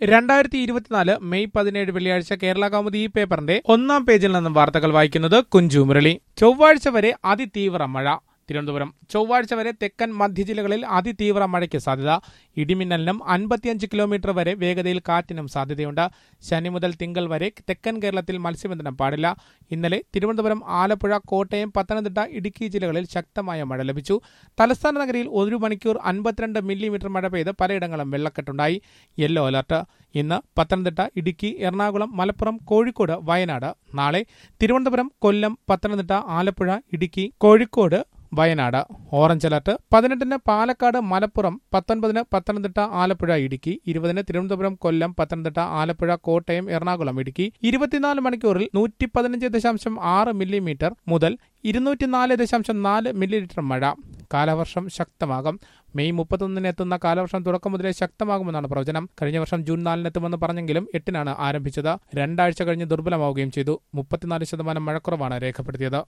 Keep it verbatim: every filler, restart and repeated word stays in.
രണ്ടായിരത്തി ഇരുപത്തിനാല് മെയ് പതിനേഴ് വെള്ളിയാഴ്ച കേരള കൗമുദി ഈ പേപ്പറിന്റെ ഒന്നാം പേജിൽ നിന്നും വാർത്തകൾ വായിക്കുന്നത് കുഞ്ചു മുരളി. ചൊവ്വാഴ്ച വരെ അതിതീവ്ര മഴ. തിരുവനന്തപുരം. ചൊവ്വാഴ്ച വരെ തെക്കൻ മധ്യ ജില്ലകളിൽ അതിതീവ്ര മഴയ്ക്ക് സാധ്യത. ഇടിമിന്നലിനും അൻപത്തിയഞ്ച് കിലോമീറ്റർ വരെ വേഗതയിൽ കാറ്റിനും സാധ്യതയുണ്ട്. ശനി മുതൽ തിങ്കൾ വരെ തെക്കൻ കേരളത്തിൽ മത്സ്യബന്ധനം പാടില്ല. ഇന്നലെ തിരുവനന്തപുരം, ആലപ്പുഴ, കോട്ടയം, പത്തനംതിട്ട, ഇടുക്കി ജില്ലകളിൽ ശക്തമായ മഴ ലഭിച്ചു. തലസ്ഥാന നഗരിയിൽ ഒരു മണിക്കൂർ അൻപത്തിരണ്ട് മില്ലിമീറ്റർ മഴ പെയ്ത് പലയിടങ്ങളും വെള്ളക്കെട്ടുണ്ടായി. Yellow alert. ഇന്ന് പത്തനംതിട്ട, ഇടുക്കി, എറണാകുളം, മലപ്പുറം, കോഴിക്കോട്, വയനാട്. നാളെ തിരുവനന്തപുരം, കൊല്ലം, പത്തനംതിട്ട, ആലപ്പുഴ, ഇടുക്കി, കോഴിക്കോട്, വയനാട്. Orange alert. പതിനെട്ടിന് പാലക്കാട്, മലപ്പുറം, പത്തൊൻപതിന് പത്തനംതിട്ട, ആലപ്പുഴ, ഇടുക്കി, ഇരുപതിന് തിരുവനന്തപുരം, കൊല്ലം, പത്തനംതിട്ട, ആലപ്പുഴ, കോട്ടയം, എറണാകുളം, ഇടുക്കി. ഇരുപത്തിനാല് മണിക്കൂറിൽ നൂറ്റി പതിനഞ്ച് ദശാംശം ആറ് മില്ലിമീറ്റർ മുതൽ ഇരുന്നൂറ്റിനാല് ദശാംശം നാല് മില്ലിമീറ്റർ മഴ. കാലവർഷം ശക്തമാകും. മെയ് മുപ്പത്തൊന്നിന് എത്തുന്ന കാലവർഷം തുടക്കം മുതലേ ശക്തമാകുമെന്നാണ് പ്രവചനം. കഴിഞ്ഞ വർഷം ജൂൺ നാലിന് എത്തുമെന്ന് പറഞ്ഞെങ്കിലും എട്ടിനാണ് ആരംഭിച്ചത്. രണ്ടാഴ്ച കഴിഞ്ഞ് ദുർബലമാവുകയും ചെയ്തു. മുപ്പത്തിനാല് ശതമാനം മഴക്കുറവാണ് രേഖപ്പെടുത്തിയത്.